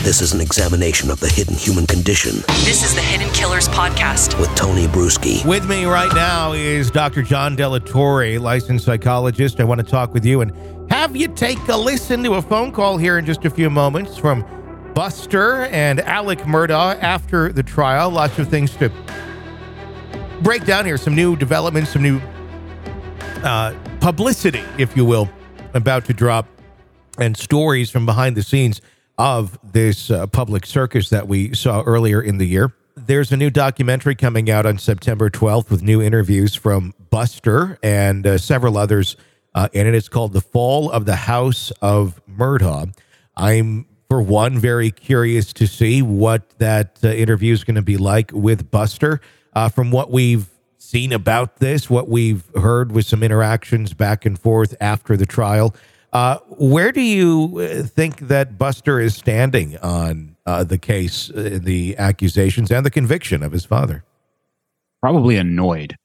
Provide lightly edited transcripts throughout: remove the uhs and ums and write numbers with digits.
This is an examination of the hidden human condition. This is the Hidden Killers Podcast with Tony Bruschi. With me right now is Dr. John Delatorre, licensed psychologist. I want to talk with you and have you take a listen to a phone call here in just a few moments from Buster and Alec Murdaugh after the trial. Lots of things to break down here. Some new developments, some new publicity, if you will, about to drop, and stories from behind the scenes of this public circus that we saw earlier in the year. There's a new documentary coming out on September 12th with new interviews from Buster and several others in it. It's called The Fall of the House of Murdaugh. I'm, for one, very curious to see what that interview is going to be like with Buster. From what we've seen about this, what we've heard with some interactions back and forth after the trial, where do you think that Buster is standing on the case, the accusations, and the conviction of his father? Probably annoyed.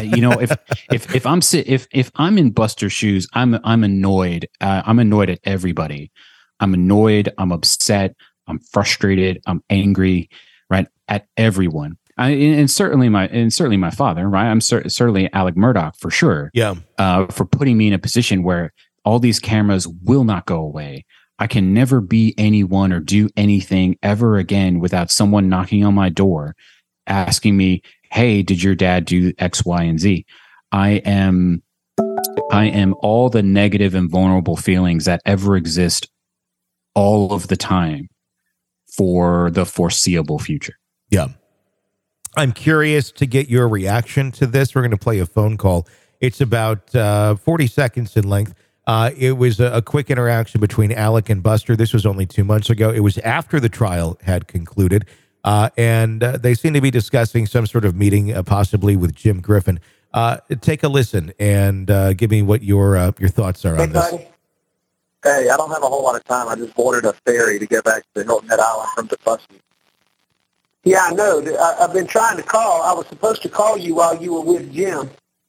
If I'm in Buster's shoes, I'm annoyed. I'm annoyed at everybody. I'm annoyed. I'm upset. I'm frustrated. I'm angry, right, at everyone. And certainly my father, right? I'm certainly Alec Murdaugh for sure. Yeah. For putting me in a position where all these cameras will not go away. I can never be anyone or do anything ever again without someone knocking on my door, asking me, "Hey, did your dad do X, Y, and Z?" I am all the negative and vulnerable feelings that ever exist all of the time for the foreseeable future. Yeah. I'm curious to get your reaction to this. We're going to play a phone call. It's about 40 seconds in length. It was a quick interaction between Alec and Buster. This was only 2 months ago. It was after the trial had concluded, and they seem to be discussing some sort of meeting, possibly with Jim Griffin. Take a listen and give me what your thoughts are on this. Buddy. Hey, I don't have a whole lot of time. I just boarded a ferry to get back to Hilton Head Island from DeFusky. Yeah, I know. I've been trying to call. I was supposed to call you while you were with Jim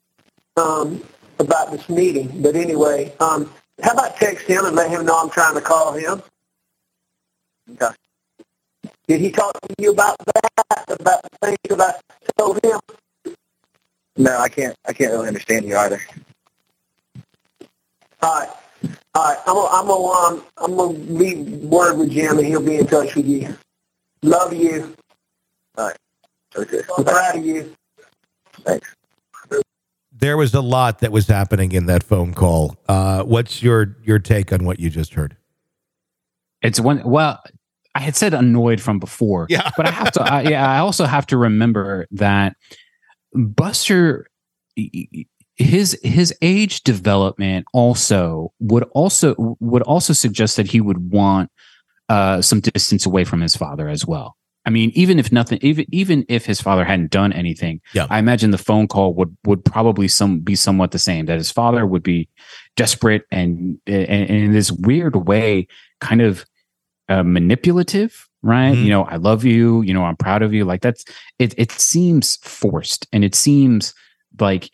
about this meeting. But anyway, how about text him and let him know I'm trying to call him? Okay. Did he talk to you about that, about the things that I told him? No, I can't really understand you either. All right. I'm gonna leave word with Jim, and he'll be in touch with you. Love you. All right. Okay. I'm proud of you. Thanks. There was a lot that was happening in that phone call. What's your take on what you just heard? Well, I had said annoyed from before, yeah, but I have to. I also have to remember that Buster, his age development would also suggest that he would want some distance away from his father as well. I mean, even if his father hadn't done anything, yeah, I imagine the phone call would probably be somewhat the same. That his father would be desperate and in this weird way, kind of manipulative, right? Mm-hmm. I love you. I'm proud of you. Like that's it. It seems forced, and it seems like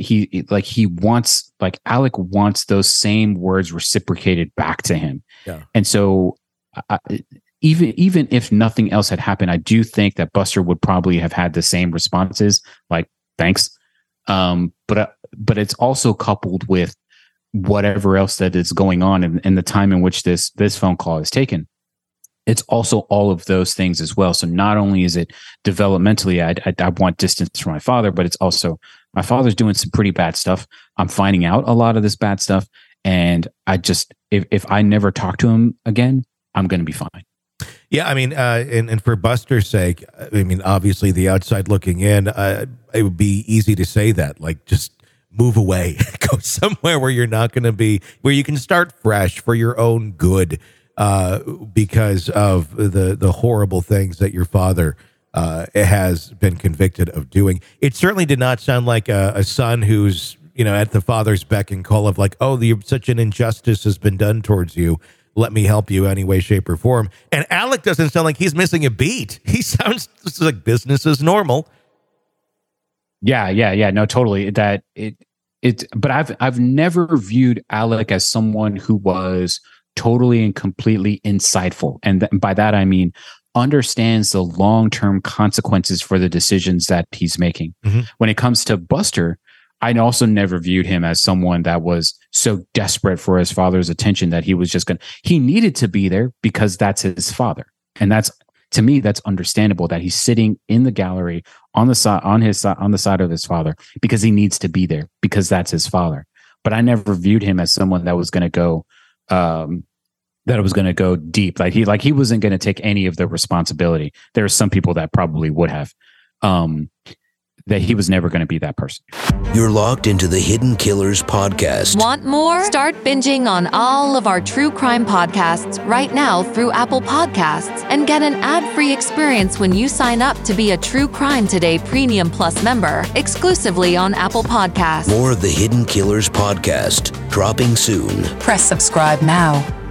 Alec wants those same words reciprocated back to him. Yeah, and so. Even if nothing else had happened, I do think that Buster would probably have had the same responses, like thanks. But it's also coupled with whatever else that is going on in the time in which this phone call is taken. It's also all of those things as well. So not only is it developmentally, I want distance from my father, but it's also my father's doing some pretty bad stuff. I'm finding out a lot of this bad stuff, and I just if I never talk to him again, I'm going to be fine. Yeah, I mean, and for Buster's sake, I mean, obviously the outside looking in, it would be easy to say that, like, just move away, go somewhere where you're not going to be, where you can start fresh for your own good, because of the horrible things that your father has been convicted of doing. It certainly did not sound like a son who's, at the father's beck and call of like, oh, such an injustice has been done towards you. Let me help you any way, shape, or form. And Alec doesn't sound like he's missing a beat. He sounds like business as normal. Yeah. No, totally. But I've never viewed Alec as someone who was totally and completely insightful. And by that, I mean, understands the long-term consequences for the decisions that he's making. When it comes to Buster, I also never viewed him as someone that was so desperate for his father's attention that he was just he needed to be there because that's his father. And that's, to me, that's understandable that he's sitting in the gallery on the side of his father because he needs to be there because that's his father. But I never viewed him as someone that was going to go, deep. Like he wasn't going to take any of the responsibility. There are some people that probably would have, that he was never going to be that person. You're locked into the Hidden Killers podcast. Want more? Start binging on all of our true crime podcasts right now through Apple Podcasts and get an ad-free experience when you sign up to be a True Crime Today Premium Plus member exclusively on Apple Podcasts. More of the Hidden Killers podcast dropping soon. Press subscribe now.